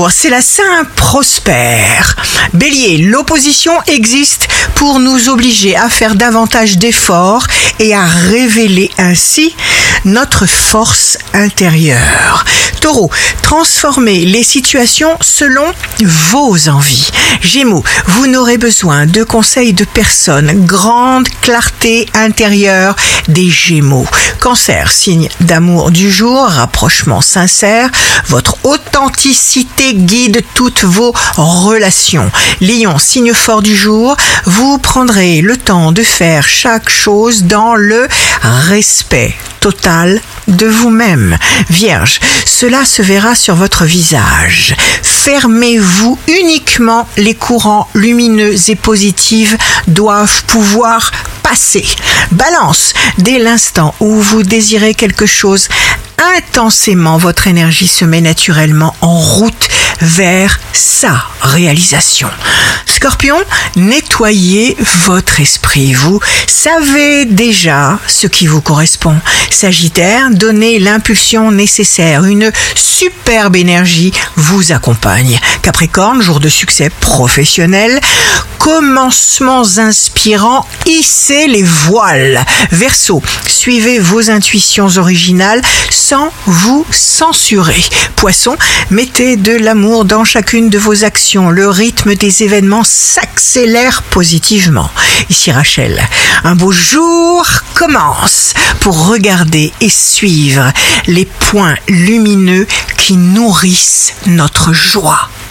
jour, c'est la Saint Prospère. Bélier, l'opposition existe pour nous obliger à faire davantage d'efforts et à révéler ainsi notre force intérieure. Taureau, transformez les situations selon vos envies. Gémeaux, vous n'aurez besoin de conseils de personne. Grande clarté intérieure des Gémeaux. Cancer, signe d'amour du jour, rapprochement sincère. Votre authenticité guide toutes vos relations. Lion, signe fort du jour, vous prendrez le temps de faire chaque chose dans le respect total de vous-même. Vierge, cela se verra sur votre visage. Fermez-vous uniquement, les courants lumineux et positifs doivent pouvoir passer. Balance, dès l'instant où vous désirez quelque chose intensément, votre énergie se met naturellement en route vers sa réalisation. Scorpion, nettoyez votre esprit. Vous savez déjà ce qui vous correspond. Sagittaire, donnez l'impulsion nécessaire. Une superbe énergie vous accompagne. Capricorne, jour de succès professionnel. Commencements inspirants, hissez les voiles. Verseau, suivez vos intuitions originales sans vous censurer. Poisson, mettez de l'amour dans chacune de vos actions. Le rythme des événements s'accélère positivement. Ici Rachel, un beau jour commence pour regarder et suivre les points lumineux qui nourrissent notre joie.